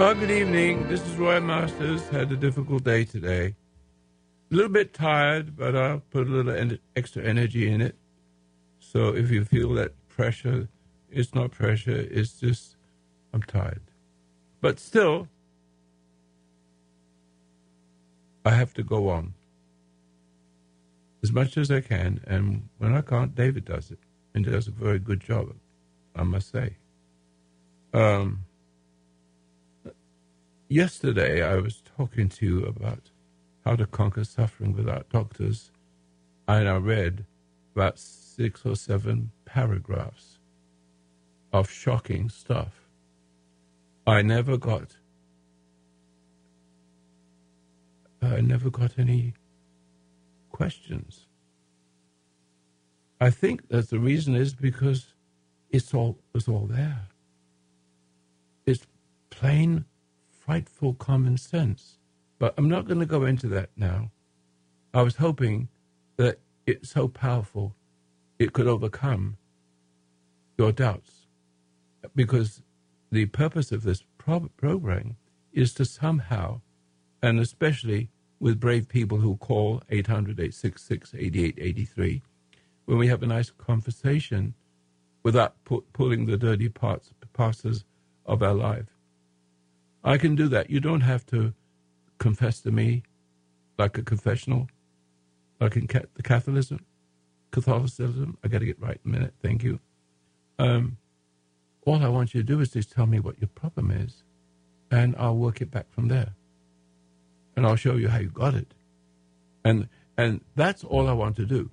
Well, good evening. This is Roy Masters. Had a difficult day today. A little bit tired, but I'll put a little extra energy in it. So if you feel that pressure, it's not pressure. It's just I'm tired. But still, I have to go on as much as I can. And when I can't, David does it. And he does a very good job, I must say. Yesterday, I was talking to you about how to conquer suffering without doctors, and I read about 6 or 7 paragraphs of shocking stuff. I never got any questions. I think that the reason is because it's all there. It's plain frightful common sense. But I'm not going to go into that now. I was hoping that it's so powerful it could overcome your doubts. Because the purpose of this program is to somehow, and especially with brave people who call 800-866-8883, when we have a nice conversation without pulling the dirty parts of our life. I can do that. You don't have to confess to me like a confessional, like in the Catholicism. I got to get right in a minute. Thank you. All I want you to do is just tell me what your problem is, and I'll work it back from there. And I'll show you how you got it. And that's all I want to do.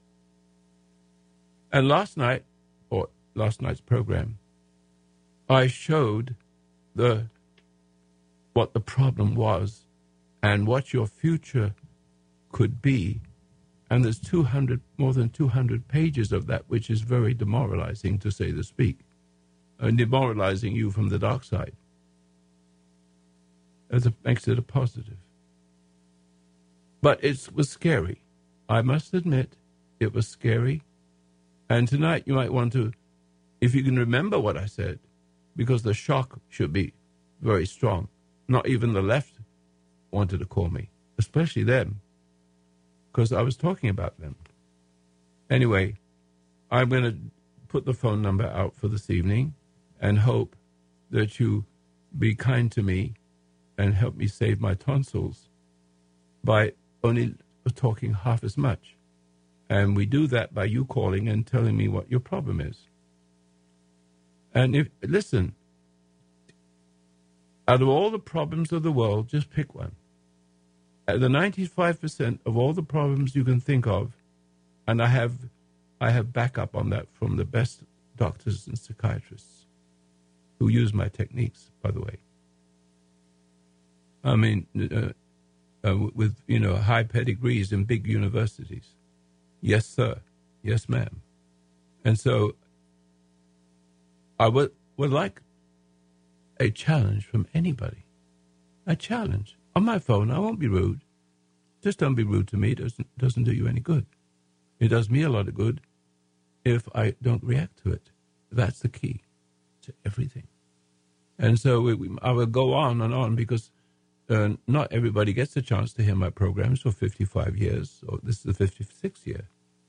And last night's program, I showed what the problem was and what your future could be. And there's more than 200 pages of that, which is very demoralizing, to say the speak, and demoralizing you from the dark side. Makes it a positive. But it was scary. I must admit, it was scary. And tonight you might want to, if you can remember what I said, because the shock should be very strong. Not even the left wanted to call me, especially them, because I was talking about them. Anyway, I'm going to put the phone number out for this evening and hope that you be kind to me and help me save my tonsils by only talking half as much. And we do that by you calling and telling me what your problem is. And listen, out of all the problems of the world, just pick one. The 95% of all the problems you can think of, and I have backup on that from the best doctors and psychiatrists who use my techniques, by the way. I mean, with high pedigrees in big universities. Yes, sir. Yes, ma'am. And so I would like a challenge from anybody. A challenge. On my phone, I won't be rude. Just don't be rude to me. It doesn't do you any good. It does me a lot of good if I don't react to it. That's the key to everything. And so I will go on and on because not everybody gets a chance to hear my programs for 55 years. So this is the 56th year.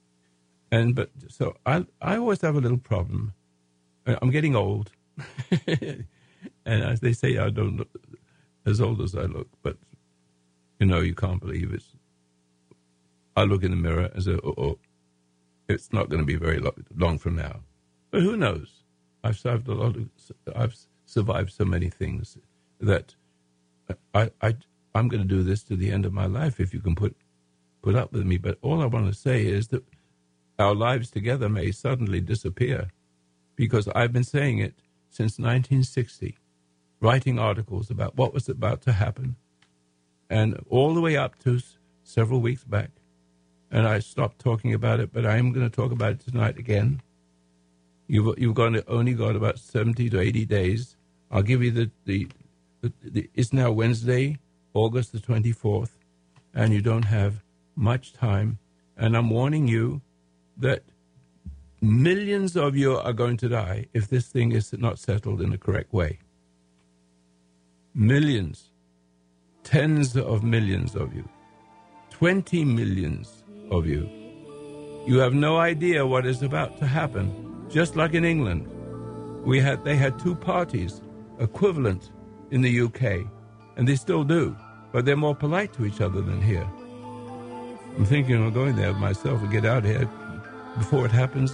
So I always have a little problem. I'm getting old. And as they say, I don't look as old as I look, but you can't believe it. I look in the mirror and say, it's not going to be very long from now. But who knows? I've survived so many things that I'm going to do this to the end of my life if you can put up with me. But all I want to say is that our lives together may suddenly disappear, because I've been saying it since 1960, writing articles about what was about to happen, and all the way up to several weeks back. And I stopped talking about it, but I am going to talk about it tonight again. You've only got about 70 to 80 days. I'll give you it's now Wednesday, August the 24th, and you don't have much time. And I'm warning you that millions of you are going to die if this thing is not settled in the correct way. millions, tens of millions of you, 20 millions of you. You have no idea what is about to happen. Just like in England, they had two parties equivalent in the UK, and they still do, but they're more polite to each other than here. I'm thinking of going there myself and get out of here before it happens.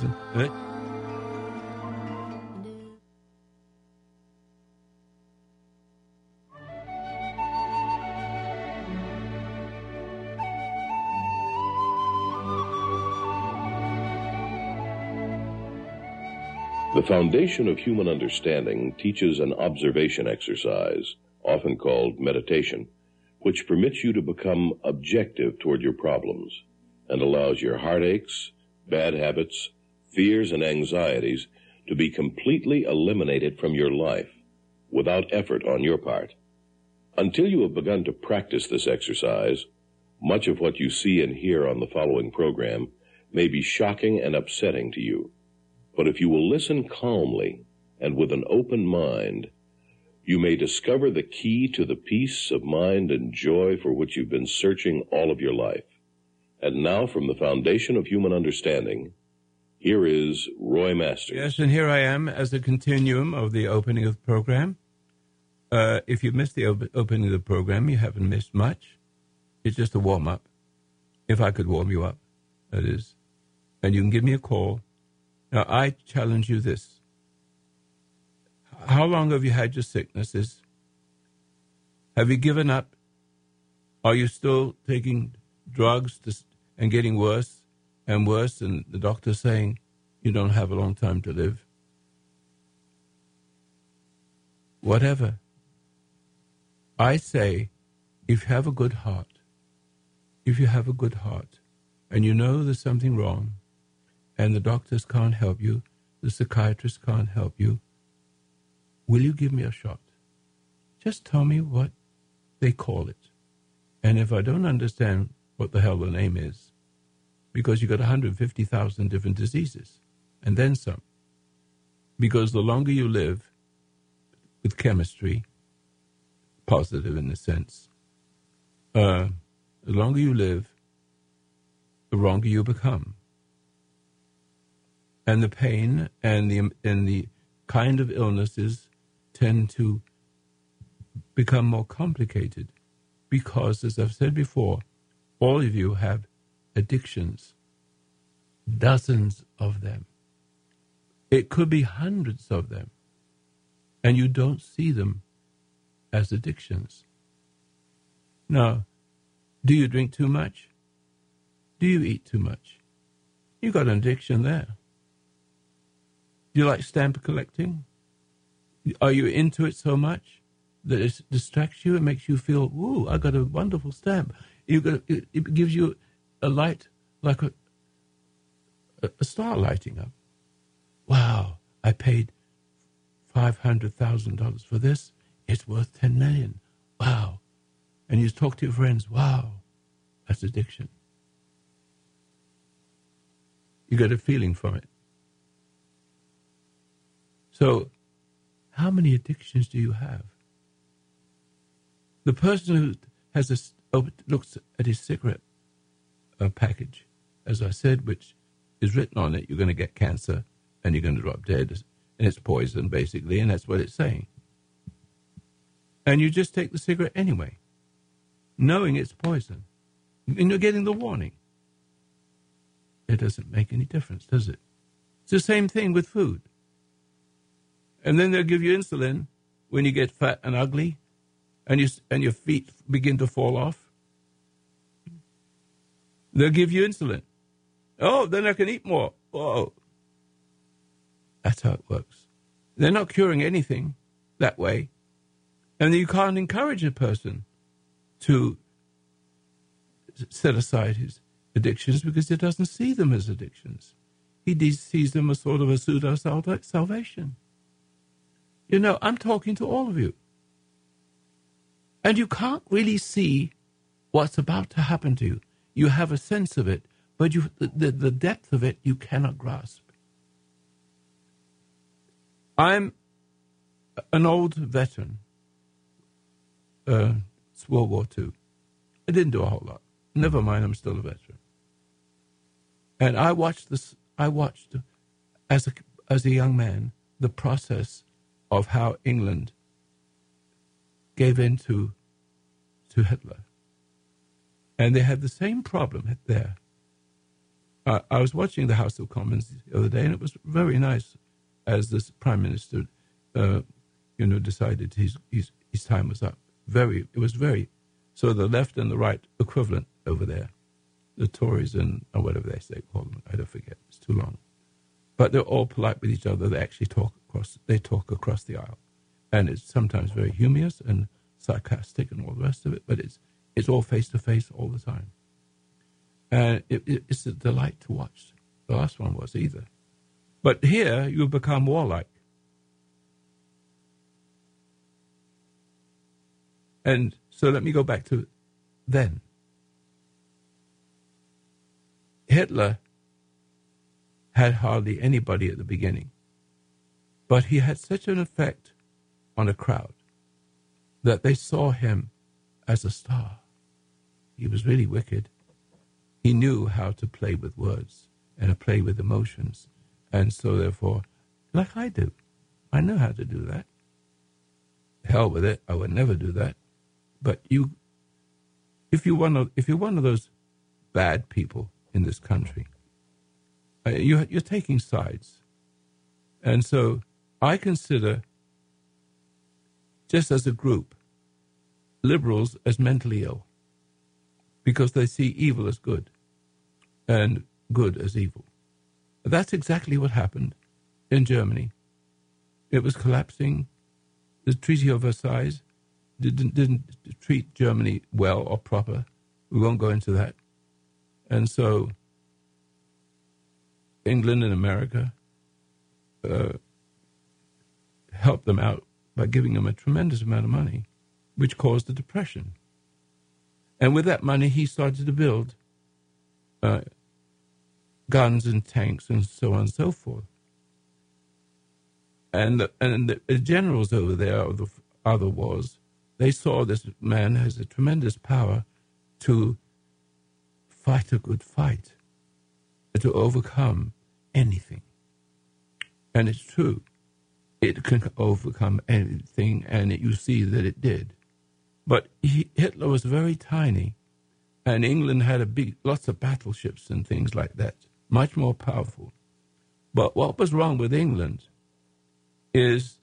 The foundation of human understanding teaches an observation exercise, often called meditation, which permits you to become objective toward your problems and allows your heartaches, bad habits, fears, and anxieties to be completely eliminated from your life without effort on your part. Until you have begun to practice this exercise, much of what you see and hear on the following program may be shocking and upsetting to you. But if you will listen calmly and with an open mind, you may discover the key to the peace of mind and joy for which you've been searching all of your life. And now, from the foundation of human understanding, here is Roy Masters. Yes, and here I am as a continuum of the opening of the program. If you missed the opening of the program, you haven't missed much. It's just a warm-up. If I could warm you up, that is. And you can give me a call. Now, I challenge you this. How long have you had your sicknesses? Have you given up? Are you still taking drugs and getting worse and worse, and the doctor's saying you don't have a long time to live? Whatever. I say, if you have a good heart, and you know there's something wrong, and the doctors can't help you, the psychiatrists can't help you, will you give me a shot? Just tell me what they call it. And if I don't understand what the hell the name is, because you got 150,000 different diseases, and then some. Because the longer you live with chemistry, positive in a sense, the longer you live, the wronger you become. And the pain and the kind of illnesses tend to become more complicated because, as I've said before, all of you have addictions, dozens of them. It could be hundreds of them, and you don't see them as addictions. Now, do you drink too much? Do you eat too much? You got an addiction there. Do you like stamp collecting? Are you into it so much that it distracts you and makes you feel, ooh, I got a wonderful stamp. It gives you a light, like a star lighting up. Wow, I paid $500,000 for this. It's worth $10 million. Wow. And you talk to your friends, wow, that's addiction. You get a feeling from it. So, how many addictions do you have? The person who has looks at his cigarette package, as I said, which is written on it, you're going to get cancer and you're going to drop dead, and it's poison, basically, and that's what it's saying. And you just take the cigarette anyway, knowing it's poison, and you're getting the warning. It doesn't make any difference, does it? It's the same thing with food. And then they'll give you insulin when you get fat and ugly, and your feet begin to fall off. They'll give you insulin. Oh, then I can eat more. Whoa. That's how it works. They're not curing anything that way. And you can't encourage a person to set aside his addictions because he doesn't see them as addictions. He sees them as sort of a pseudo-salvation. You know, I'm talking to all of you. And you can't really see what's about to happen to you. You have a sense of it, but the depth of it you cannot grasp. I'm an old veteran It's World War II. I didn't do a whole lot. Never mind, I'm still a veteran. And I watched this. I watched, as a young man, the process of how England gave in to Hitler. And they had the same problem there. I was watching the House of Commons the other day, and it was very nice as this Prime Minister, decided his time was up. It was very, so the left and the right equivalent over there, the Tories or whatever they call them, I don't forget, it's too long. But they're all polite with each other. They actually talk across the aisle. And it's sometimes very humorous and sarcastic and all the rest of it, but it's all face-to-face all the time. And it's a delight to watch. The last one was either. But here, you become warlike. And so let me go back to then. Hitler had hardly anybody at the beginning, but he had such an effect on a crowd that they saw him as a star. He was really wicked. He knew how to play with words and to play with emotions. And so therefore, like I do, I know how to do that. Hell with it, I would never do that. But if you're one of those bad people in this country, you're taking sides. And so I consider, just as a group, liberals as mentally ill, because they see evil as good and good as evil. That's exactly what happened in Germany. It was collapsing. The Treaty of Versailles didn't treat Germany well or proper. We won't go into that. And so England and America helped them out by giving them a tremendous amount of money, which caused the Depression. And with that money, he started to build guns and tanks and so on and so forth. And the generals over there of the other wars, they saw this man has a tremendous power to fight a good fight, to overcome anything. And it's true. It can overcome anything, and you see that it did. But Hitler was very tiny, and England had lots of battleships and things like that, much more powerful. But what was wrong with England is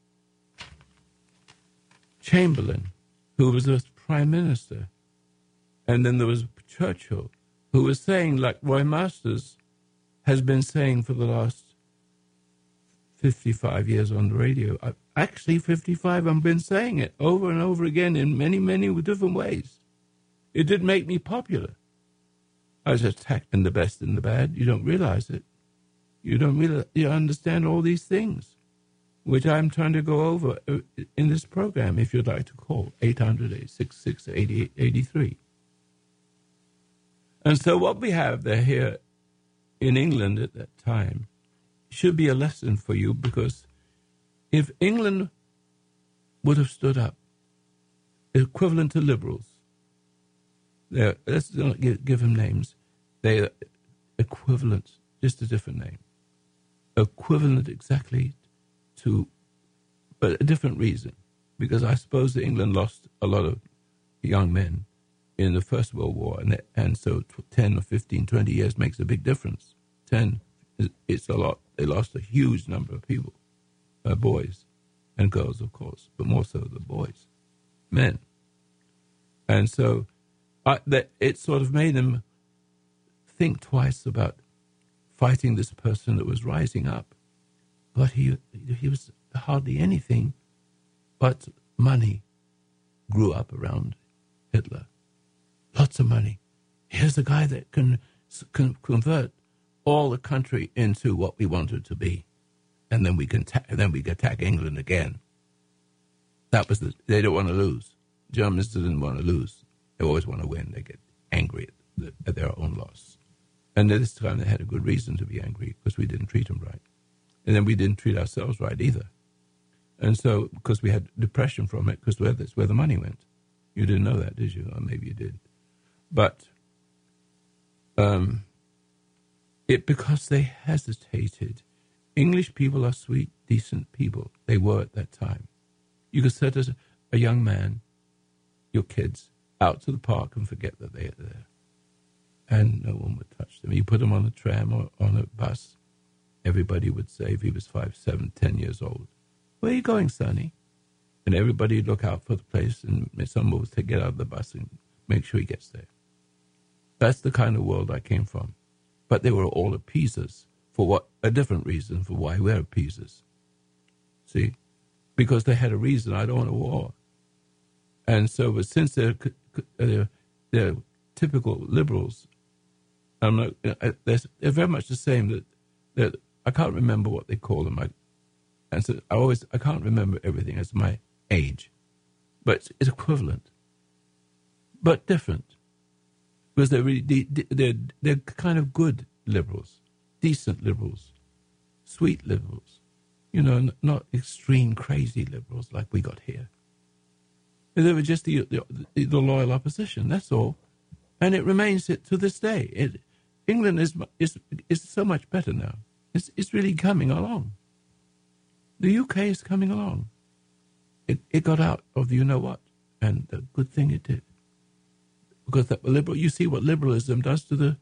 Chamberlain, who was the prime minister, and then there was Churchill, who was saying, like Roy Masters has been saying for the last 55 years on the radio. Actually, 55, I've been saying it over and over again in many, many different ways. It did make me popular. I was attacked in the best and the bad. You don't realize it. You understand all these things, which I'm trying to go over in this program, if you'd like to call, 800-866-8883. And so what we have there here in England at that time should be a lesson for you, because if England would have stood up, equivalent to liberals, let's not give them names, they're equivalent, just a different name, equivalent exactly to, but a different reason, because I suppose that England lost a lot of young men in the First World War, and so 10 or 15, 20 years makes a big difference. 10, it's a lot. They lost a huge number of people, boys and girls, of course, but more so the boys, men. And so it sort of made them think twice about fighting this person that was rising up. But he was hardly anything but money grew up around Hitler. Lots of money. Here's a guy that can convert all the country into what we want it to be, and then we can attack England again. That was they don't want to lose. Germans didn't want to lose. They always want to win. They get angry at their own loss. And this time they had a good reason to be angry, because we didn't treat them right. And then we didn't treat ourselves right either. And so, because we had depression from it, because that's where the money went. You didn't know that, did you? Or maybe you did. But because they hesitated. English people are sweet, decent people. They were at that time. You could set a young man, your kids, out to the park and forget that they are there. And no one would touch them. You put them on a tram or on a bus, everybody would say, if he was 5, 7, 10 years old, "Where are you going, Sonny?" And everybody would look out for the place, and someone would get out of the bus and make sure he gets there. That's the kind of world I came from. But they were all appeasers for a different reason for why we're appeasers. See? Because they had a reason. I don't want a war. And so, but since they're typical liberals, they're very much the same. That I can't remember what they call them. And so I can't remember everything as my age, but it's equivalent, but different, because they're kind of good liberals, decent liberals, sweet liberals, not extreme crazy liberals like we got here. They were just the loyal opposition. That's all, and it remains it to this day. England is so much better now. It's really coming along. The UK is coming along. It got out of you know what, and the good thing it did, because that you see what liberalism does to the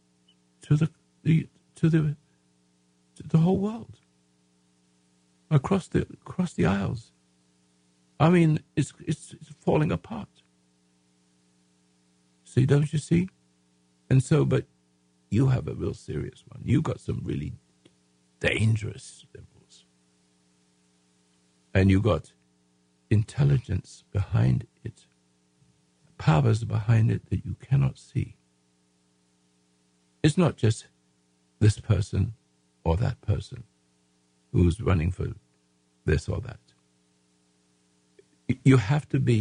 whole world, across the aisles. I mean, it's falling apart. See, don't you see? And so, but you have a real serious one. You got some really dangerous liberals, and you got intelligence behind it, powers behind it that you cannot see. It's not just this person or that person who's running for this or that. You have to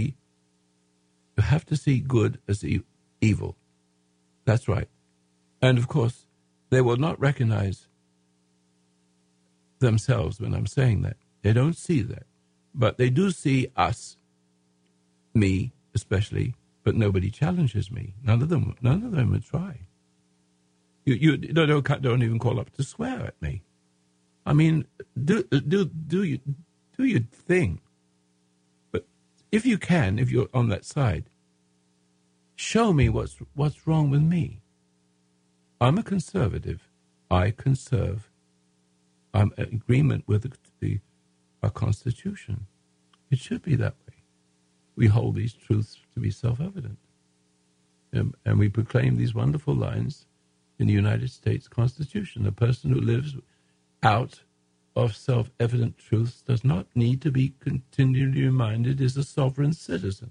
see good as evil. That's right. And of course, they will not recognize themselves when I'm saying that. They don't see that. But they do see us, me especially, but nobody challenges me. None of them would try. You don't even call up to swear at me. I mean, do your thing. But if you can, if you're on that side, show me what's wrong with me. I'm a conservative. I conserve. I'm in agreement with our Constitution. It should be that way. We hold these truths to be self-evident. And we proclaim these wonderful lines in the United States Constitution. A person who lives out of self-evident truths does not need to be continually reminded is a sovereign citizen.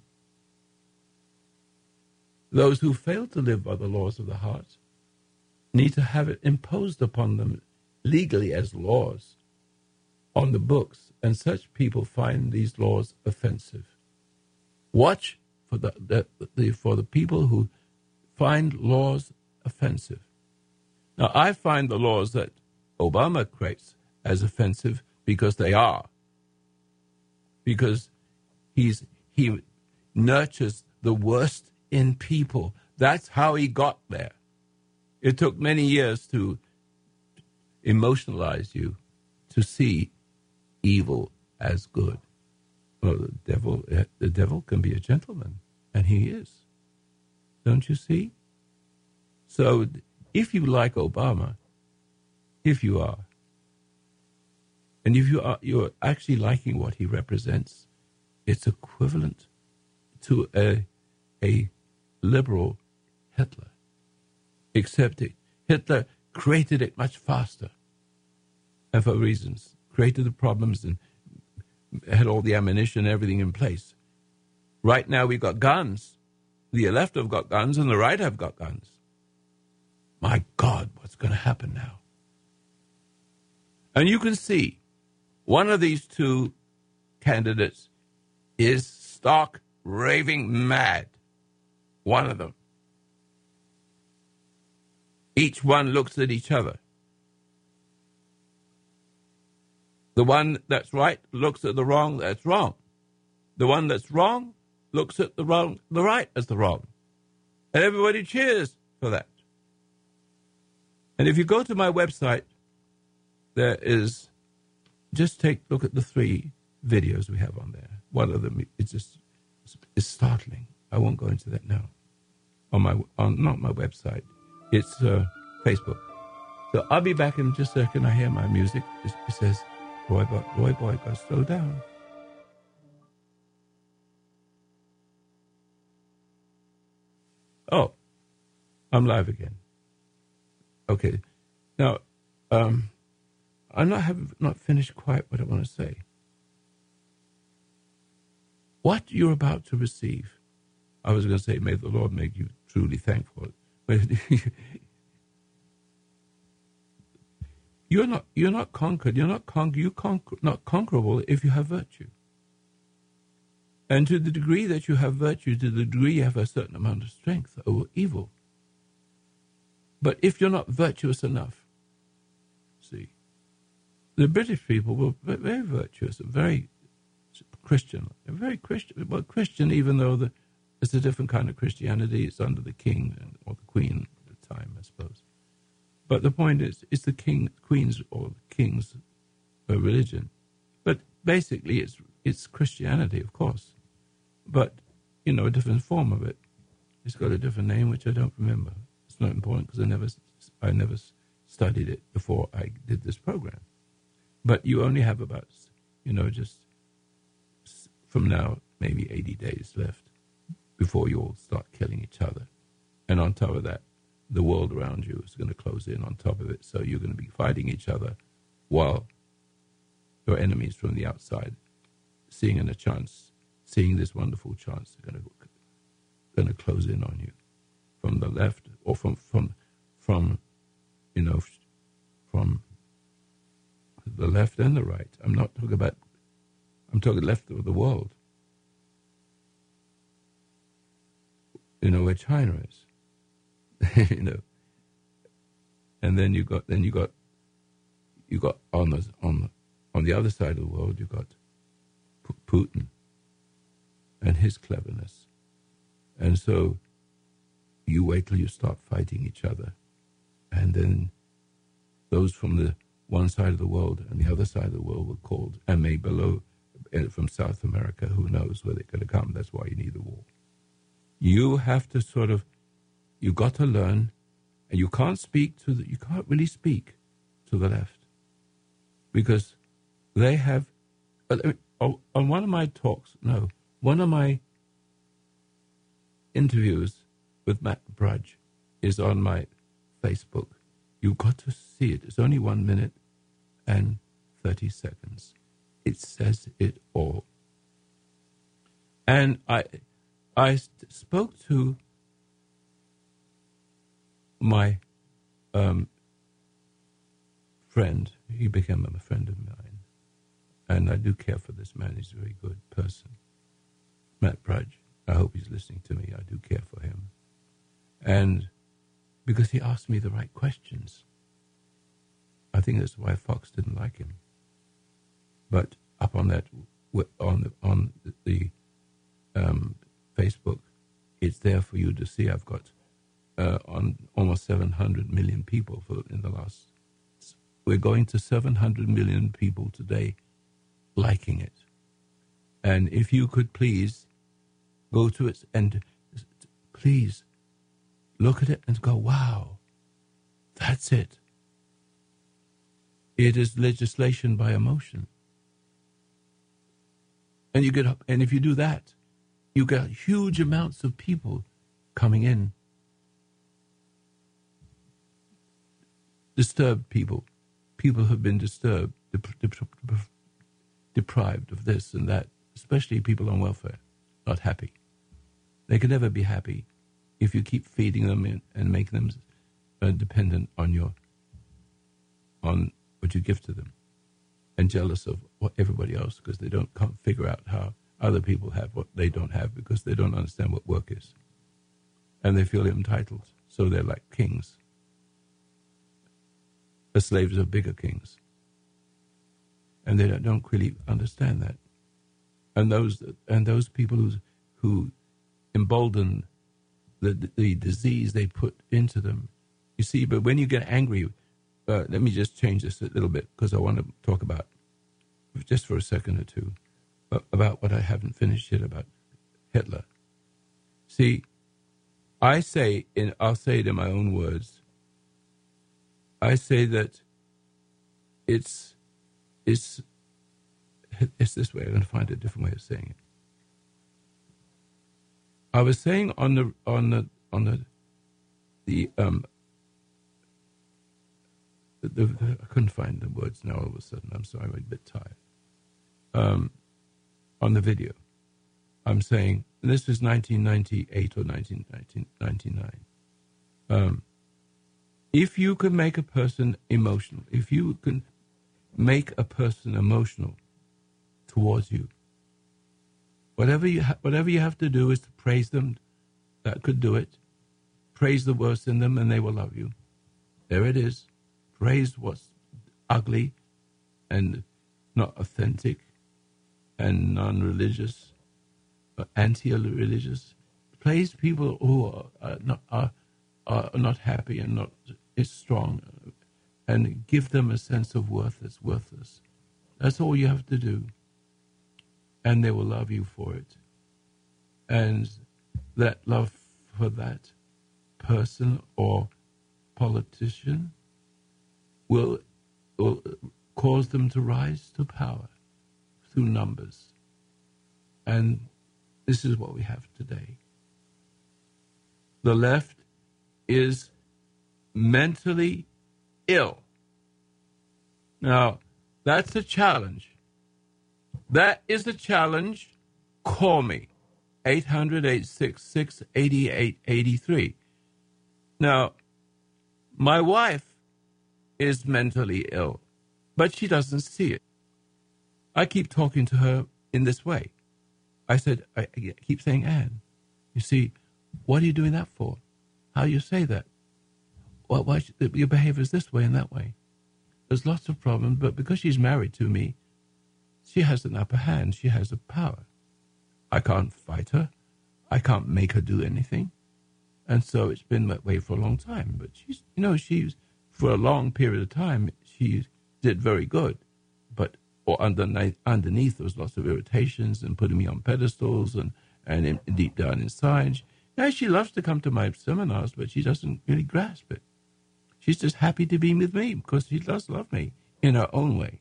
Those who fail to live by the laws of the heart need to have it imposed upon them legally as laws on the books, and such people find these laws offensive. Watch for the people who find laws offensive. Now, I find the laws that Obama creates as offensive because they are. Because he nurtures the worst in people. That's how he got there. It took many years to emotionalize you to see evil as good. Well, the devil can be a gentleman, and he is. Don't you see? So if you like Obama, if you are, and if you're actually liking what he represents, it's equivalent to a liberal Hitler, except Hitler created it much faster, and for reasons, created the problems and had all the ammunition and everything in place. Right now we've got guns. The left have got guns and the right have got guns. My God, what's going to happen now? And you can see one of these two candidates is stark raving mad. One of them. Each one looks at each other. The one that's right looks at the wrong that's wrong. The one that's wrong looks at the right as the wrong. And everybody cheers for that. And if you go to my website, there is, just look at the 3 videos we have on there. One of them it's startling. I won't go into that now. Not my website. It's Facebook. So I'll be back in just a second. I hear my music. It says, Roy Boy, gotta slow down. Oh, I'm live again. Okay. Now, have not finished quite what I want to say. What you're about to receive, I was going to say, may the Lord make you truly thankful. But you're not conquered. You're not conquerable if you have virtue. And to the degree that you have virtue, to the degree you have a certain amount of strength over evil. But if you're not virtuous enough, see, the British people were very virtuous and very Christian. Very Christian. Well, Christian, even though it's a different kind of Christianity. It's under the king or the queen at the time, I suppose. But the point is, it's the queen's or the king's religion. But basically, it's Christianity, of course. But, a different form of it. It's got a different name, which I don't remember. It's not important because I never studied it before I did this program. But you only have about, just from now, maybe 80 days left before you all start killing each other. And on top of that, the world around you is going to close in on top of it. So you're going to be fighting each other while your enemies from the outside, seeing this wonderful chance, are going to close in on you from the left or from the left and the right. I'm talking left of the world. Where China is. And then you got on the other side of the world, you got Putin and his cleverness. And so you wait till you start fighting each other. And then those from the one side of the world and the other side of the world were called, and maybe below from South America, who knows where they're going to come. That's why you need the war. You have to you got to learn, and you can't really speak to the left, because they have, on one of my interviews with Matt Brudge is on my Facebook. You've got to see it. It's only 1 minute and 30 seconds. It says it all. And I spoke to my friend. He became a friend of mine. And I do care for this man. He's a very good person. Matt Brudge. I hope he's listening to me. I do care for him. And because he asked me the right questions. I think that's why Fox didn't like him. But up on that, on the Facebook, it's there for you to see. I've got on almost 700 million people in the last. We're going to 700 million people today liking it. And if you could please go to it and please look at it and go, wow, that's it. It is legislation by emotion. And you get up, and if you do that, you get huge amounts of people coming in. Disturbed people. People who have been disturbed, deprived of this and that, especially people on welfare, not happy. They can never be happy if you keep feeding them and making them dependent on what you give to them, and jealous of what everybody else, because they can't figure out how other people have what they don't have, because they don't understand what work is, and they feel entitled. So they're like kings. The slaves are bigger kings, and they don't really understand that. And those people who embolden the disease they put into them. You see, but when you get angry, let me just change this a little bit because I want to talk about, just for a second or two, about what I haven't finished yet about Hitler. See, I'll say it in my own words. I say that it's this way. I'm going to find a different way of saying it. I was saying on the I couldn't find the words now all of a sudden. I'm sorry, I'm a bit tired. On the video, I'm saying, and this was 1998 or 1999. If you can make a person emotional, if you can make a person emotional towards you, whatever you have to do is to praise them. That could do it. Praise the worst in them, and they will love you. There it is. Praise what's ugly and not authentic and non-religious, anti-religious. Praise people who are not happy and not strong, and give them a sense of worth that's worthless. That's all you have to do, and they will love you for it. And that love for that person or politician will cause them to rise to power through numbers. And this is what we have today. The left is mentally ill. Now, that's a challenge. That is a challenge. Call me. 800-866-8883. Now, my wife is mentally ill, but she doesn't see it. I keep talking to her in this way. I keep saying, Anne, you see, what are you doing that for? How do you say that? Well, why your behavior is this way and that way? There's lots of problems, but because she's married to me, she has an upper hand. She has the power. I can't fight her. I can't make her do anything. And so it's been that way for a long time. But she's for a long period of time, she did very good. But underneath, there was lots of irritations and putting me on pedestals and deep down inside. Now, she loves to come to my seminars, but she doesn't really grasp it. She's just happy to be with me because she does love me in her own way.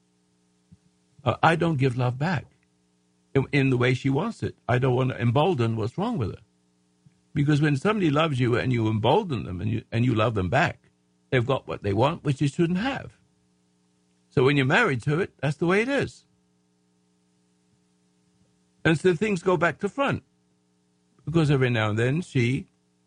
I don't give love back in the way she wants it. I don't want to embolden what's wrong with her. Because when somebody loves you and you embolden them and you love them back, they've got what they want, which you shouldn't have. So when you're married to it, that's the way it is. And so things go back to front. Because every now and then she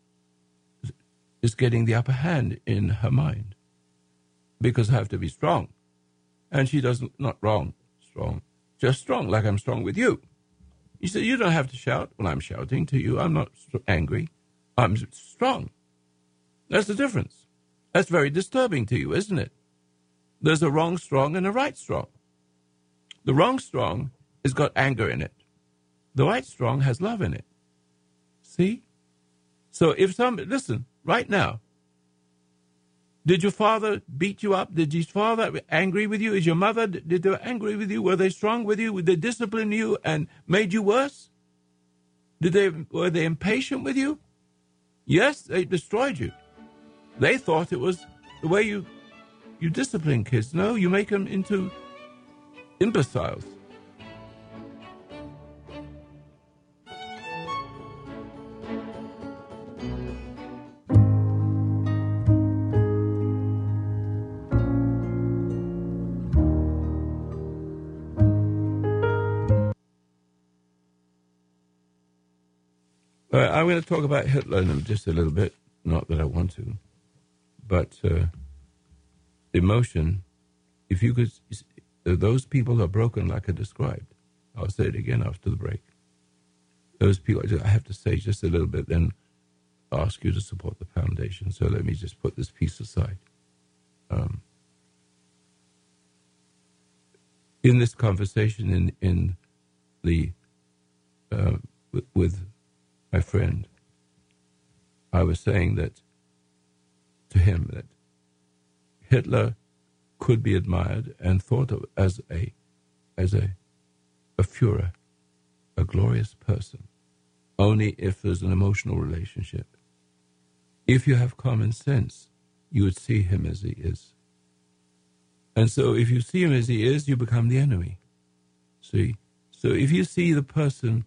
is getting the upper hand in her mind. Because I have to be strong. And she doesn't, not wrong, strong, just strong, like I'm strong with you. You say, you don't have to shout. Well, I'm shouting to you. I'm not angry. I'm strong. That's the difference. That's very disturbing to you, isn't it? There's a wrong strong and a right strong. The wrong strong has got anger in it. The right strong has love in it. See? So if listen, right now, did your father beat you up? Did your father angry with you? Is your mother, did they angry with you? Were they strong with you? Did they discipline you and made you worse? Were they impatient with you? Yes, they destroyed you. They thought it was the way you discipline kids. No, you make them into imbeciles. I'm going to talk about Hitler in just a little bit. Not that I want to, but emotion. If you could, those people are broken, like I described. I'll say it again after the break. Those people, I have to say just a little bit, then ask you to support the foundation. So let me just put this piece aside. In this conversation, in the with my friend, I was saying that to him that Hitler could be admired and thought of as a Führer, a glorious person, only if there's an emotional relationship. If you have common sense, you would see him as he is. And so if you see him as he is, you become the enemy. See? So if you see the person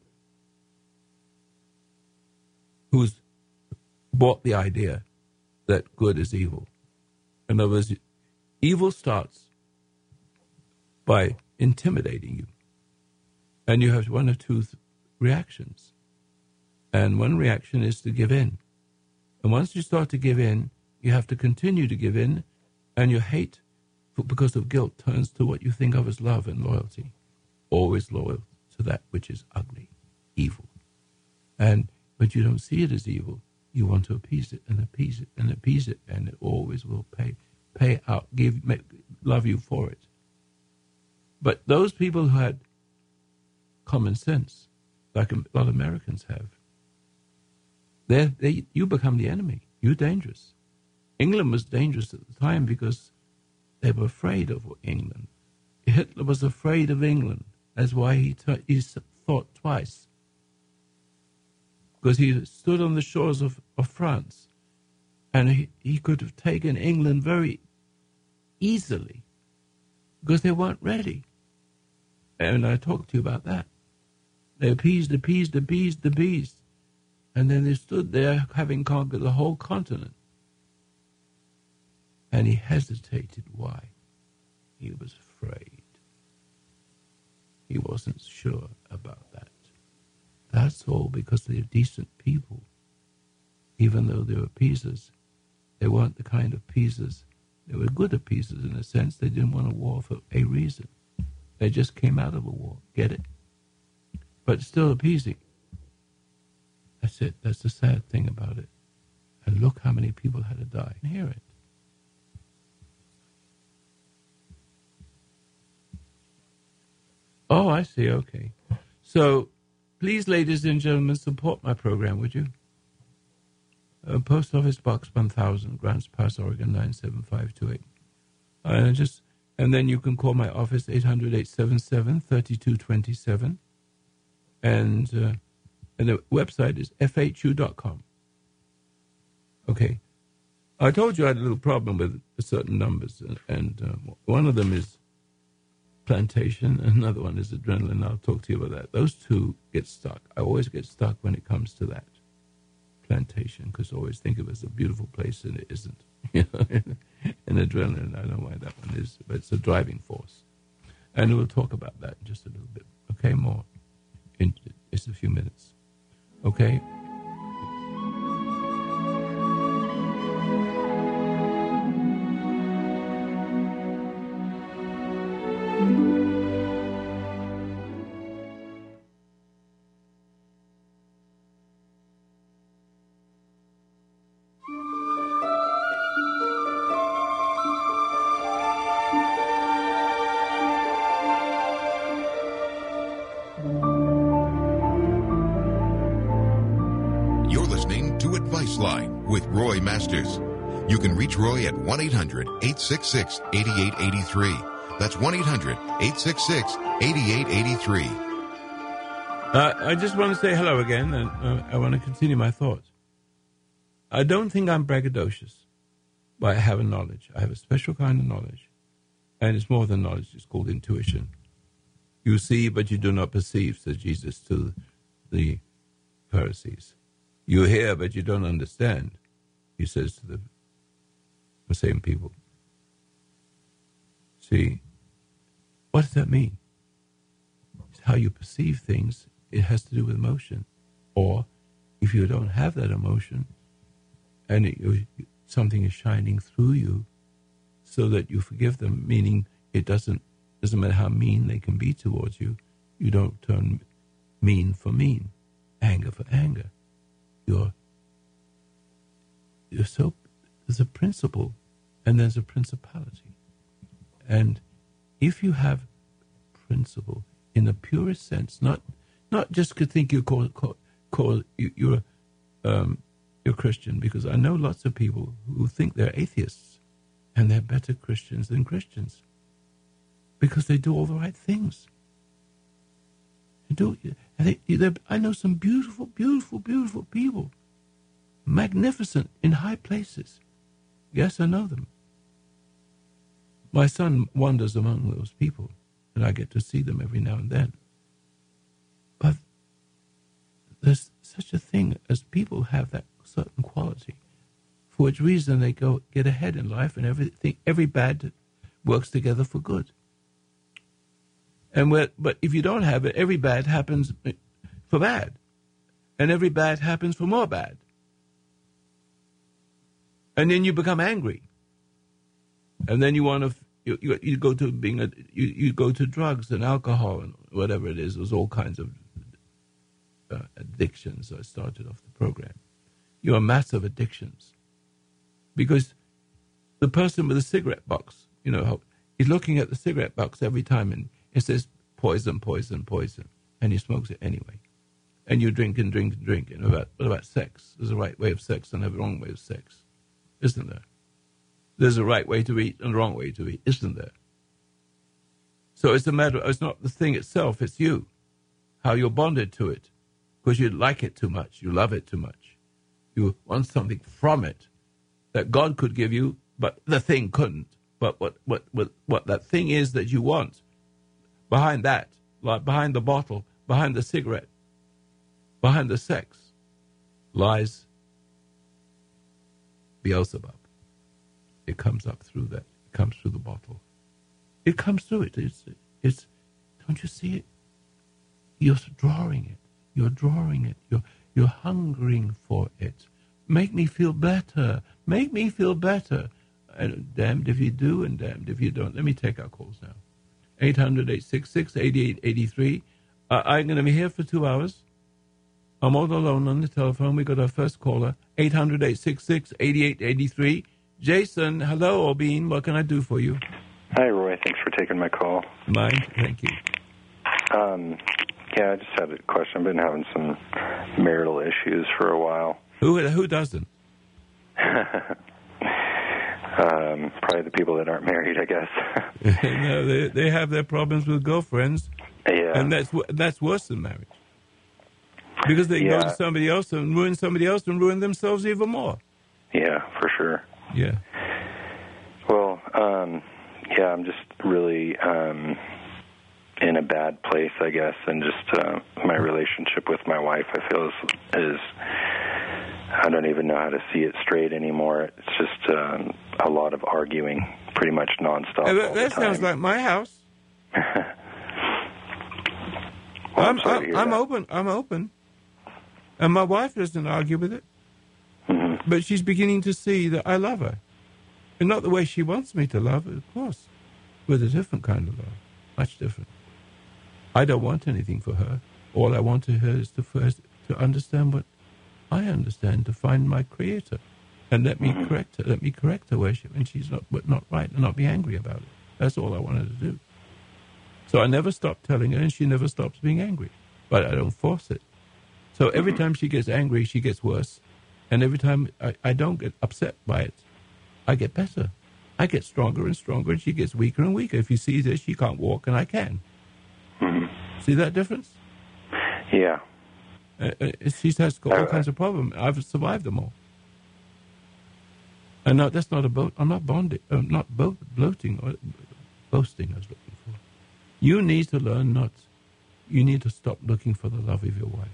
who's bought the idea that good is evil, in other words, evil starts by intimidating you. And you have one of two reactions. And one reaction is to give in. And once you start to give in, you have to continue to give in, and your hate, because of guilt, turns to what you think of as love and loyalty. Always loyal to that which is ugly, evil. But you don't see it as evil. You want to appease it and appease it and appease it, and it always will pay out, love you for it. But those people who had common sense, like a lot of Americans have, you become the enemy. You're dangerous. England was dangerous at the time because they were afraid of England. Hitler was afraid of England. That's why he thought twice. Because he stood on the shores of France, and he could have taken England very easily because they weren't ready. And I talked to you about that. They appeased, and then they stood there having conquered the whole continent. And he hesitated. Why? He was afraid. He wasn't sure about that. That's all because they're decent people. Even though they were appeasers, they weren't the kind of appeasers. They were good appeasers in a sense. They didn't want a war for a reason. They just came out of a war. Get it? But still appeasing. That's it. That's the sad thing about it. And look how many people had to die. And hear it. Oh, I see. Okay. So, please, ladies and gentlemen, support my program, would you? Post Office Box 1000, Grants Pass, Oregon 97528. And then you can call my office 800-877-3227. And the website is FHU.com. Okay. I told you I had a little problem with certain numbers, and one of them is plantation, and another one is adrenaline. I'll talk to you about that. Those two get stuck. I always get stuck when it comes to that. Plantation, because I always think of it as a beautiful place, and it isn't. And adrenaline, I don't know why that one is, but it's a driving force. And we'll talk about that in just a little bit. Okay, more in just a few minutes. Okay? Roy Masters. You can reach Roy at 1-800-866-8883. That's 1-800-866-8883. I just want to say hello again, and I want to continue my thoughts. I don't think I'm braggadocious, but I have a knowledge. I have a special kind of knowledge, and it's more than knowledge. It's called intuition. You see, but you do not perceive, said Jesus to the Pharisees. You hear, but you don't understand, he says to the same people. See, what does that mean? It's how you perceive things. It has to do with emotion. Or if you don't have that emotion and something is shining through you so that you forgive them, meaning it doesn't matter how mean they can be towards you, you don't turn mean for mean, anger for anger. There's a principle and there's a principality. And if you have principle in the purest sense, not not just could think you're Christian, because I know lots of people who think they're atheists and they're better Christians than Christians because they do all the right things. I know some beautiful, beautiful, beautiful people, magnificent in high places. Yes, I know them. My son wanders among those people, and I get to see them every now and then. But there's such a thing as people have that certain quality, for which reason they get ahead in life, and every bad works together for good. But if you don't have it, every bad happens for bad, and every bad happens for more bad, and then you become angry, and then you want to. You go to you go to drugs and alcohol and whatever it is. There's all kinds of addictions. I started off the program. You're massive addictions, because the person with the cigarette box, he's looking at the cigarette box every time, and it says poison, poison, poison, and he smokes it anyway. And you drink and drink and drink. And what about sex? There's a right way of sex and a wrong way of sex, isn't there? There's a right way to eat and a wrong way to eat, isn't there? So it's not the thing itself, it's you, how you're bonded to it, because you like it too much, you love it too much. You want something from it that God could give you, but the thing couldn't. But what that thing is that you want, behind that, like behind the bottle, behind the cigarette, behind the sex, lies Beelzebub. It comes up through that. It comes through the bottle. It comes through it. It's. Don't you see it? You're drawing it. You're drawing it. You're hungering for it. Make me feel better. Make me feel better. And damned if you do, and damned if you don't. Let me take our calls now. 800-866-8883. I'm going to be here for 2 hours. I'm all alone on the telephone. We got our first caller. 800-866-8883. Jason, hello, Obin. What can I do for you? Hi, Roy. Thanks for taking my call. Mine? Thank you. Yeah, I just had a question. I've been having some marital issues for a while. Who doesn't? Probably the people that aren't married, I guess. No, they have their problems with girlfriends. Yeah. And that's worse than marriage. Because they go to somebody else and ruin themselves even more. Yeah, for sure. Yeah. Well, I'm just really in a bad place, I guess, and just my relationship with my wife, I feel, is I don't even know how to see it straight anymore. It's just a lot of arguing, pretty much nonstop. That sounds like my house. Well, I'm open. And my wife doesn't argue with it. Mm-hmm. But she's beginning to see that I love her. And not the way she wants me to love her, of course. With a different kind of love. Much different. I don't want anything for her. All I want to her is to understand what I understand, to find my creator. And let me correct her. Let me correct her when she's not right, and not be angry about it. That's all I wanted to do. So I never stopped telling her, and she never stops being angry. But I don't force it. So every time she gets angry, she gets worse. And every time I don't get upset by it, I get better. I get stronger and stronger, and she gets weaker and weaker. If you see this, she can't walk, and I can. Mm-hmm. See that difference? Yeah. She has got all kinds of problems. I've survived them all. And no, that's not a boat. I'm not bonding. I'm not bloating or boasting. I was looking for. You need to learn not. You need to stop looking for the love of your wife.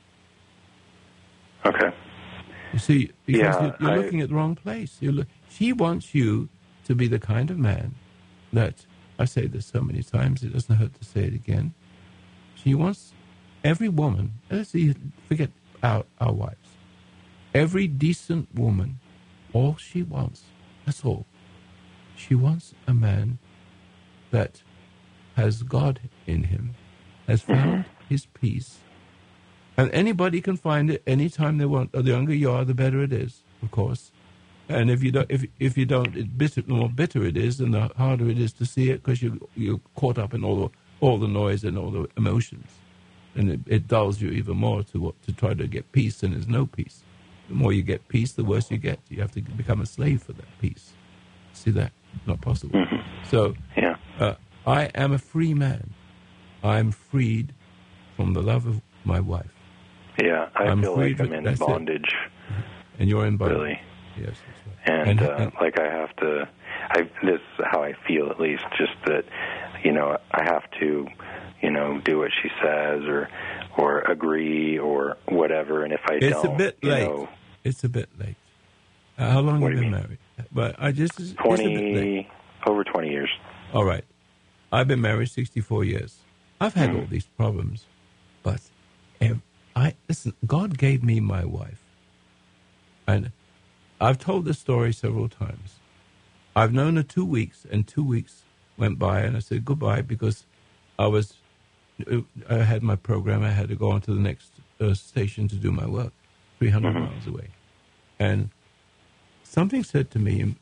Okay. You see, because you're looking at the wrong place. She wants you to be the kind of man that, I say this so many times, it doesn't hurt to say it again. She wants every woman, forget our wives, every decent woman, all she wants, that's all. She wants a man that has God in him, has found his peace. And anybody can find it anytime they want. The younger you are, the better it is, of course. And if you don't, the more bitter it is, and the harder it is to see it, because you're caught up in all the noise and all the emotions. And it dulls you even more to try to get peace, and there's no peace. The more you get peace, the worse you get. You have to become a slave for that peace. See that? Not possible. Mm-hmm. So, yeah. I am a free man. I'm freed from the love of my wife. Yeah, I feel like I'm in bondage. And you're in bondage. Really. Yes, that's right. And like I have to, this is how I feel at least, just that, I have to, do what she says or agree or whatever. And if I don't, it's a bit late. It's a bit late. How long have you been married? But over 20 years. All right. I've been married 64 years. I've had all these problems, but listen, God gave me my wife. And I've told this story several times. I've known her 2 weeks, and 2 weeks went by, and I said goodbye because I had my program. I had to go on to the next station to do my work, 300 miles away. And something said to me,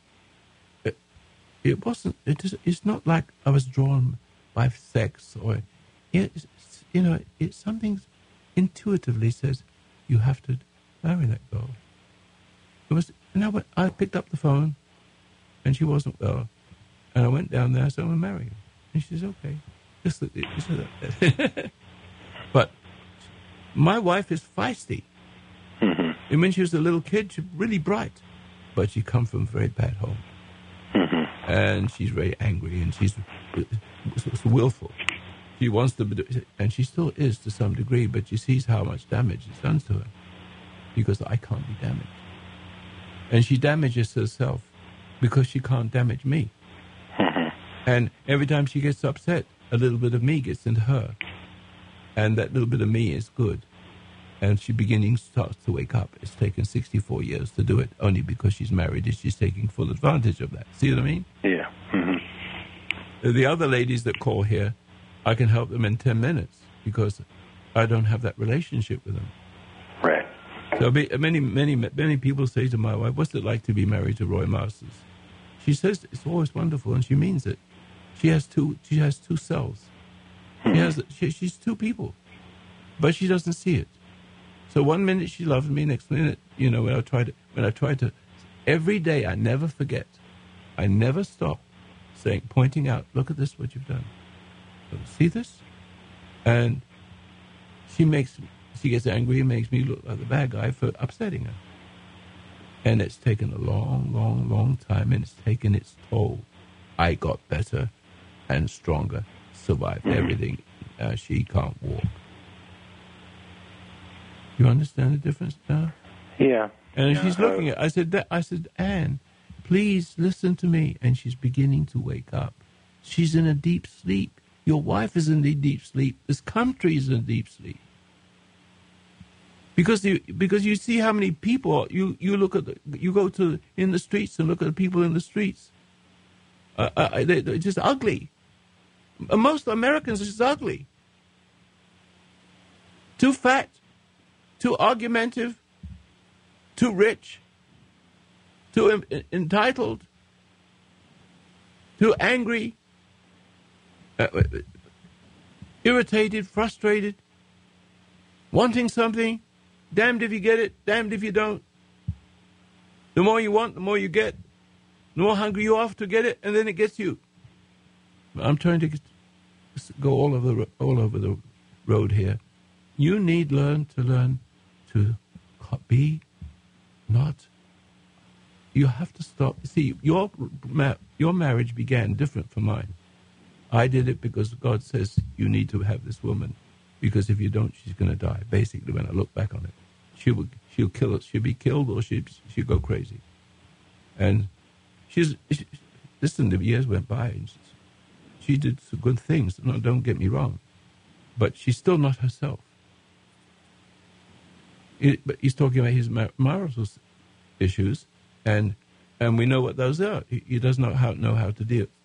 it's not like I was drawn by sex or, it's something intuitively says, you have to marry that girl. I picked up the phone, and she wasn't well. And I went down there, so I'm going to marry her. And she says, okay. But my wife is feisty. Mm-hmm. And when she was a little kid, she was really bright. But she come from a very bad home. Mm-hmm. And she's very angry, and she's willful. She wants to, and she still is to some degree, but she sees how much damage is done to her. Because I can't be damaged. And she damages herself because she can't damage me. Mm-hmm. And every time she gets upset, a little bit of me gets into her. And that little bit of me is good. And she starts to wake up. It's taken 64 years to do it, only because she's married and she's taking full advantage of that. See what I mean? Yeah. Mm-hmm. The other ladies that call here, I can help them in 10 minutes because I don't have that relationship with them. Right. So many people say to my wife, what's it like to be married to Roy Masters? She says it's always wonderful, and she means it. She has two selves. She's two people, but she doesn't see it. So 1 minute she loves me, next minute, when I try to, every day I never forget, I never stop pointing out, look at this, what you've done. See this? And she gets angry and makes me look like the bad guy for upsetting her. And it's taken a long, long, long time, and it's taken its toll. I got better and stronger, survived everything. She can't walk. You understand the difference now? Yeah. And she's looking at. I said, Anne, please listen to me. And she's beginning to wake up. She's in a deep sleep. Your wife is in a deep sleep. This country is in a deep sleep. Because you see how many people you look at. You go in the streets and look at the people in the streets. They're just ugly. Most Americans are just ugly. Too fat, too argumentative, too rich, too entitled, too angry, irritated, frustrated, wanting something, damned if you get it, damned if you don't. The more you want, the more you get. The more hungry you are to get it, and then it gets you. I'm trying to go all over the road here. You need to learn to be not. You have to stop. See, your marriage began different from mine. I did it because God says you need to have this woman, because if you don't, she's going to die. Basically, when I look back on it, she'll kill us. She'll be killed, or she'll go crazy. And listen, the years went by, and she did some good things. No, don't get me wrong, but she's still not herself. But he's talking about his marital issues, and we know what those are. He does not know how to deal.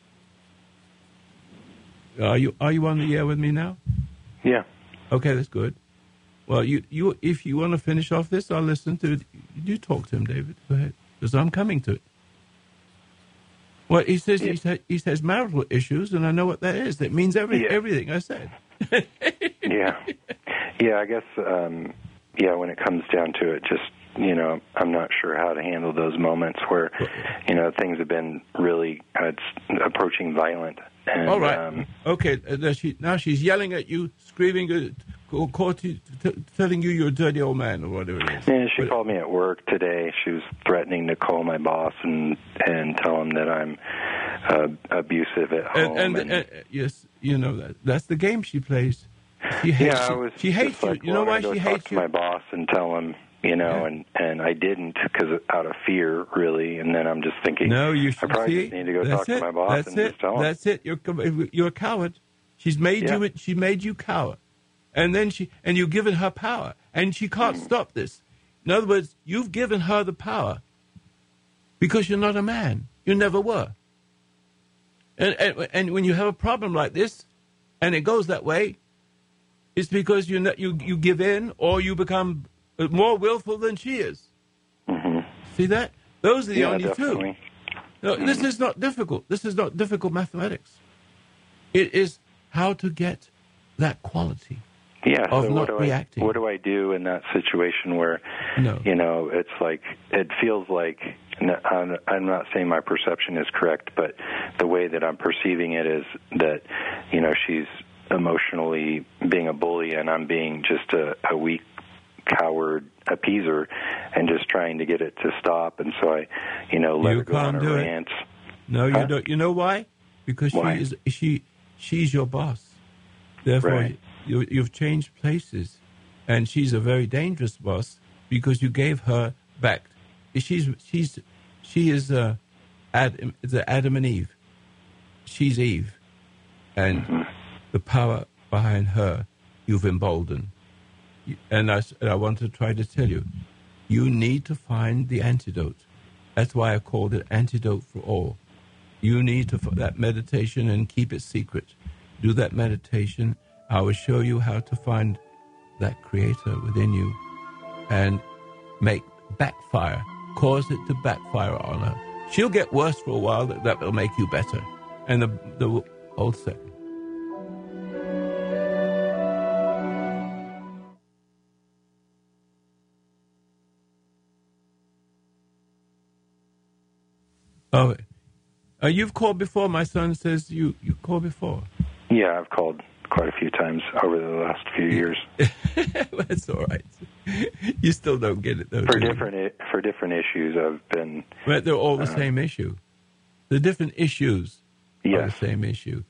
Are you on the air with me now? Yeah. Okay, that's good. Well, you if you want to finish off this, I'll listen to it. You talk to him, David. Go ahead, because I'm coming to it. Well, he says he says marital issues, and I know what that is. That means everything I said. Yeah. Yeah, I guess, when it comes down to it, just, I'm not sure how to handle those moments where, things have been really approaching violent. And, all right. Okay. Now she's yelling at you, screaming, telling you you're a dirty old man or whatever it is. Yeah, she called me at work today. She was threatening to call my boss and tell him that I'm abusive at home. And yes, that's the game she plays. She hates she hates you. You know why she hates you? My boss and tell him, and I didn't because out of fear, really. And then I'm just thinking, no, you should I probably just need to go talk to my boss and just tell him. That's it. You're a coward. She's made you. She made you cower, and then you've given her power, and she can't stop this. In other words, you've given her the power because you're not a man. You never were. And when you have a problem like this, and it goes that way, it's because you give in or you become more willful than she is. Mm-hmm. See that? Those are the only definitely. two. No, This is not difficult. This is not difficult mathematics. It is how to get that quality of so not reacting. What do I do in that situation where, it's like, it feels like, I'm not saying my perception is correct, but the way that I'm perceiving it is that, she's emotionally being a bully and I'm being just a weak coward appeaser and just trying to get it to stop. And so I, let her go on her rants. No, you don't. You know why? Because she's your boss. Therefore, you've changed places. And she's a very dangerous boss because you gave her back. She is Adam and Eve. She's Eve. And the power behind her, you've emboldened. And I want to try to tell you, you need to find the antidote. That's why I called it Antidote for All. You need to that meditation and keep it secret. Do that meditation. I will show you how to find that creator within you and cause it to backfire on her. She'll get worse for a while. That will make you better. And the old second. Oh, you've called before. My son says you called before. Yeah, I've called quite a few times over the last few years. That's all right. You still don't get it though. For different issues, I've been. But they're all the same issue. The different issues are the same issue.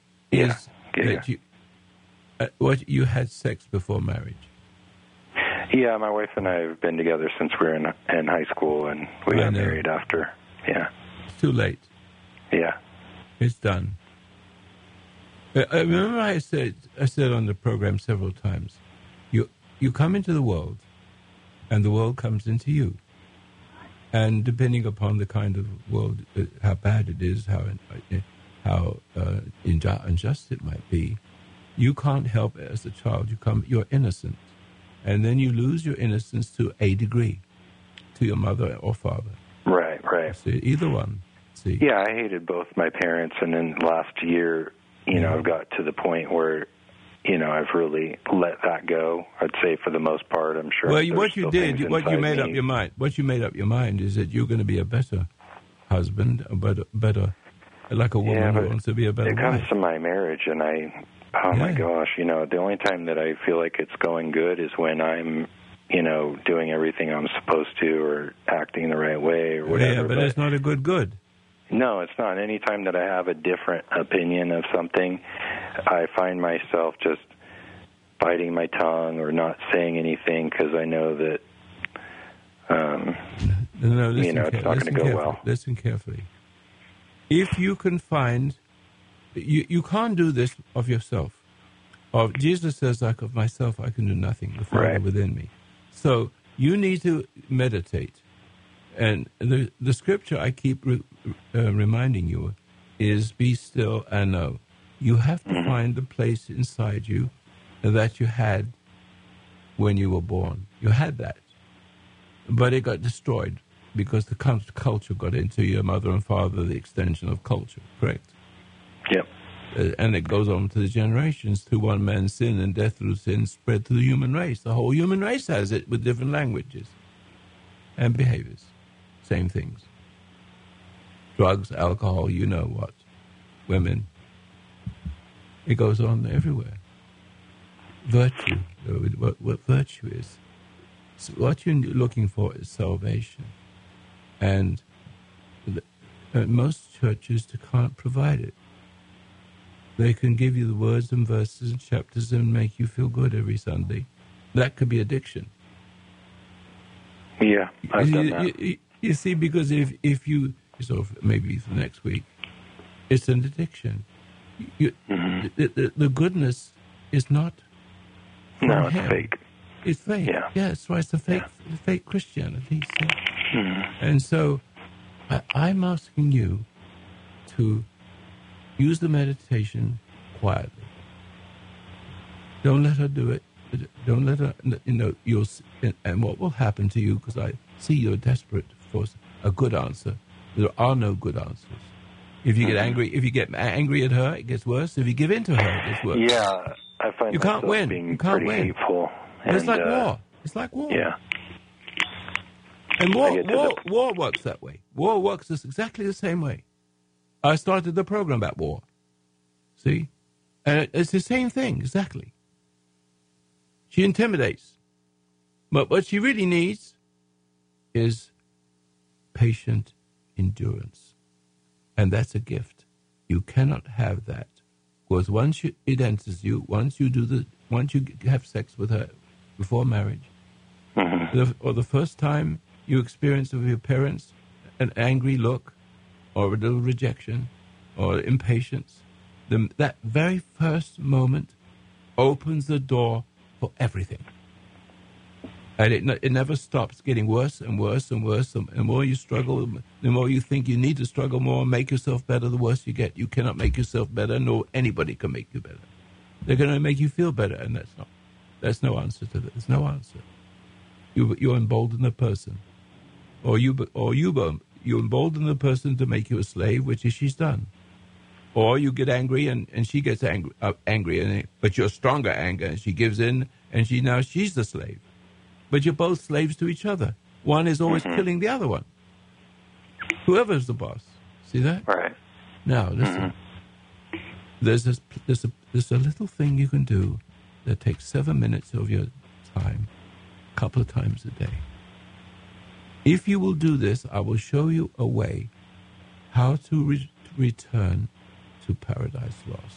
You had sex before marriage. Yeah, my wife and I have been together since we were in high school, and we got married after. Yeah. Too late. Yeah. It's done. I remember I said on the program several times, you come into the world, and the world comes into you. And depending upon the kind of world, how bad it is, how unjust it might be, you can't help it as a child. You're innocent. And then you lose your innocence to a degree, to your mother or father. Right. See, either one. See. Yeah, I hated both my parents, and then last year, I've got to the point where, I've really let that go. I'd say for the most part, I'm sure. Well, what you made up your mind is that you're going to be a better husband, better, like a woman who wants to be a better wife. It comes to my marriage, and my gosh, the only time that I feel like it's going good is when I'm, doing everything I'm supposed to or acting the right way or whatever. Yeah, but that's not a good. No, it's not. Any time that I have a different opinion of something, I find myself just biting my tongue or not saying anything because I know that, it's not going to go well. Listen carefully. If you can find, you can't do this of yourself. Jesus says, like of myself, I can do nothing. The Father within me. So you need to meditate. And the scripture I keep reminding you is be still and know. You have to find the place inside you that you had when you were born. You had that. But it got destroyed because the culture got into your mother and father, the extension of culture, correct? Yep. And it goes on to the generations. Through one man's sin and death through sin spread to the human race. The whole human race has it with different languages and behaviors. Same things. Drugs, alcohol, you know what. Women. It goes on everywhere. Virtue. What virtue is. So what you're looking for is salvation. And most churches can't provide it. They can give you the words and verses and chapters and make you feel good every Sunday. That could be addiction. Yeah, I've done that. You see, because if you, so maybe for next week, it's an addiction. The goodness is not No, it's him. fake. It's fake. Yeah. That's why it's fake Christianity. See? Mm-hmm. And so I'm asking you to use the meditation quietly. Don't let her do it. Don't let her, and what will happen to you, because I see you're desperate for a good answer. There are no good answers. If you get angry at her, it gets worse. If you give in to her, it gets worse. Yeah, I find you can't win. being You can't pretty win. hateful. It's like war. It's like war. Yeah. And war works that way. War works exactly the same way. I started the program about war. See? And it's the same thing, exactly. She intimidates. But what she really needs is patient endurance. And that's a gift. You cannot have that. Because once it enters you, once you have sex with her before marriage, or the first time you experience with your parents an angry look, or a little rejection, or impatience, that very first moment opens the door for everything. And it never stops getting worse and worse and worse. And the more you struggle, the more you think you need to struggle more and make yourself better, the worse you get. You cannot make yourself better, nor anybody can make you better. They're going to make you feel better, and that's no answer to that. There's no answer. You embolden the person. Or you embolden the person to make you a slave, which is she's done. Or you get angry and she gets angry, but you're stronger anger, and she gives in, and she's the slave. But you're both slaves to each other. One is always killing the other one. Whoever's the boss. See that? Right. Now, listen. There's a little thing you can do that takes 7 minutes of your time, a couple of times a day. If you will do this, I will show you a way how to return to Paradise Lost.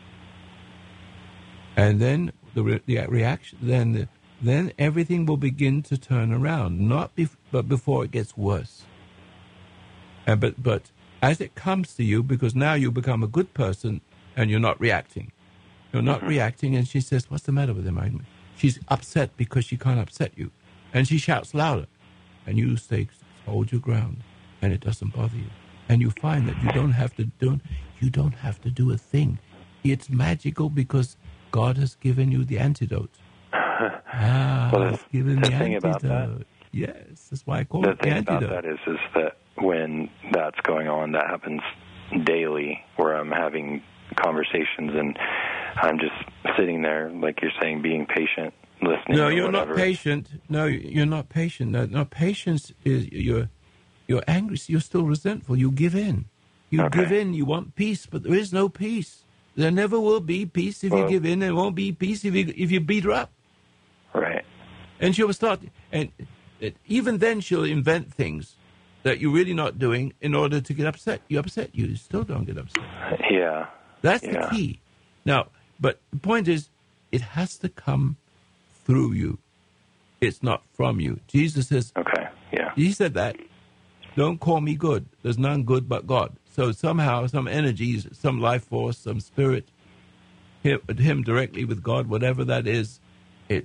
And then the reaction, then everything will begin to turn around. But before it gets worse. But as it comes to you, because now you become a good person and you're not reacting. You're not reacting, and she says, "What's the matter with him?" She's upset because she can't upset you, and she shouts louder. And you hold your ground, and it doesn't bother you. And you find that you don't have to do a thing. It's magical because God has given you the antidote. He's given the thing antidote. about that. Yes, that's why I call it the thing antidote. about that is that when that's going on, that happens daily, where I'm having conversations and I'm just sitting there, like you're saying, being patient. Listening. No, you're not patient. No, you're not patient. No, patience is you're angry. You're still resentful. You give in. You give in. You want peace, but there is no peace. There never will be peace if you give in. There won't be peace if you beat her up. Right. And she'll start, and even then she'll invent things that you're really not doing in order to get upset. You still don't get upset. Yeah. That's the key. Now, but the point is, it has to come through you. It's not from you. Jesus says, he said that, don't call me good. There's none good but God. So somehow, some energies, some life force, some spirit, him directly with God, whatever that is, it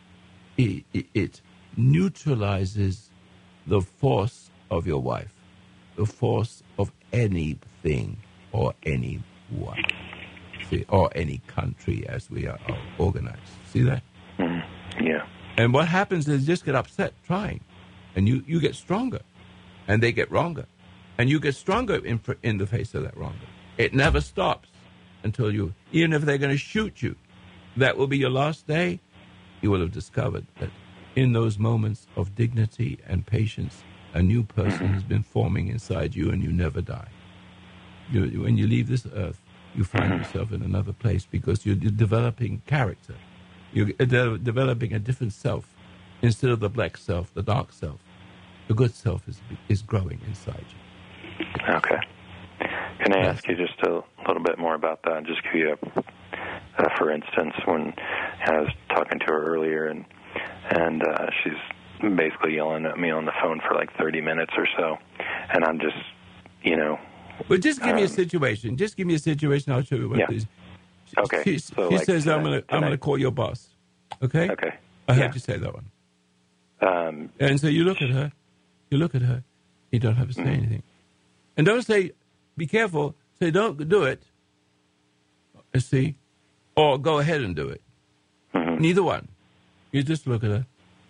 neutralizes the force of your wife, the force of anything or anyone, see, or any country as we are organized. See that? Yeah. And what happens is just get upset trying, and you get stronger, and they get wronger, and you get stronger in the face of that wronger. It never stops. until you, even if they're going to shoot you, that will be your last day, you will have discovered that in those moments of dignity and patience, a new person has been forming inside you, and you never die. When you leave this earth, you find yourself in another place because you're developing character. You're developing a different self. Instead of the black self, the dark self, the good self is growing inside you. Okay. Can I ask you just a little bit more about that? Just give you for instance, when I was talking to her earlier, and she's basically yelling at me on the phone for like 30 minutes or so, and I'm just, Well, just give me a situation. Just give me a situation. I'll show you what it is. Okay. She says, I'm gonna call your boss. Okay. Okay. I heard you say that one. And so you look at her. You don't have to say anything, and don't say, "Be careful." Say, "Don't do it." See, or go ahead and do it. Neither one. You just look at her,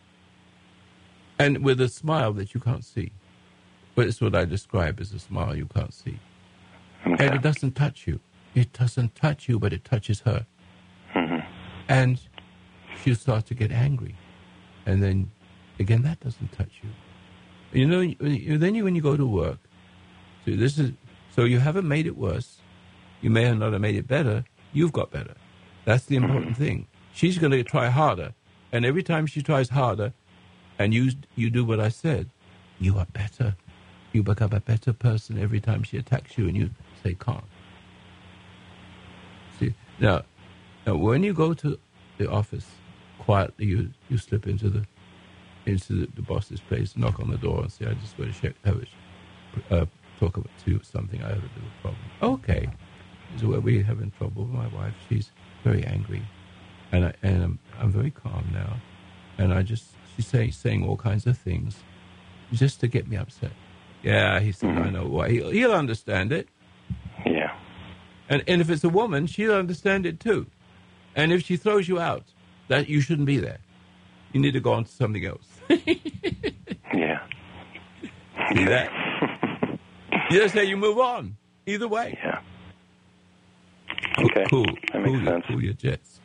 and with a smile that you can't see. But it's what I describe as a smile you can't see. Okay. And it doesn't touch you. It doesn't touch you, but it touches her. And she'll start to get angry. And then, again, that doesn't touch you. When you go to work, so you haven't made it worse. You may not have made it better. You've got better. That's the important thing. She's going to try harder. And every time she tries harder, and you do what I said, you are better. You become a better person every time she attacks you, and you stay calm. See, now when you go to the office, quietly you slip into the boss's place, knock on the door, and say, "I just want to talk about something I have a little problem." Okay, so we're having trouble with my wife. She's very angry, and I'm very calm now, and she's saying all kinds of things, just to get me upset. Yeah, he said, I know why. He'll understand it. Yeah. And if it's a woman, she'll understand it too. And if she throws you out, that you shouldn't be there. You need to go on to something else. Yeah. See that? You just say you move on. Either way. Yeah. Okay. Cool. That makes sense. Cool your jets.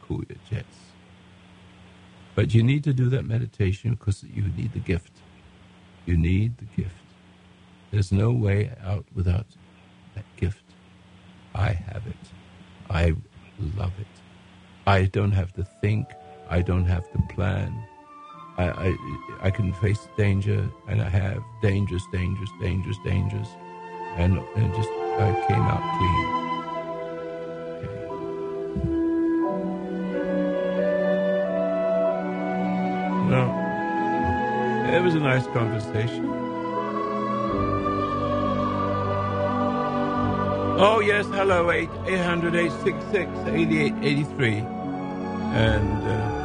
But you need to do that meditation because you need the gift. You need the gift. There's no way out without that gift. I have it. I love it. I don't have to think. I don't have to plan. I can face danger, and I have dangerous, and just I came out clean. Okay. Well, it was a nice conversation. Oh, yes, hello, 800-866-8883. And,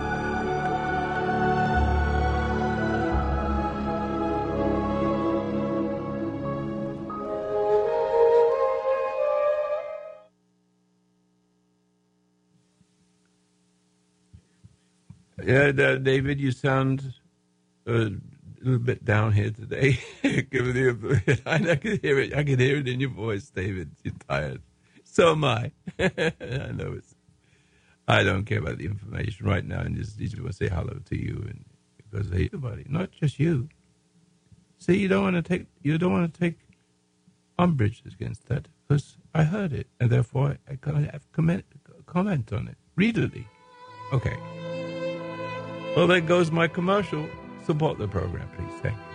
David, you sound a little bit down here today. I can hear it. I can hear it in your voice, David. You're tired. So am I. I know I don't care about the information right now, and just want to say hello to you, and because everybody, not just you. See, you don't want to take umbrage against that because I heard it, and therefore I can't have comment on it. Readily. Okay. Well, there goes my commercial. Support the program, please. Thank you.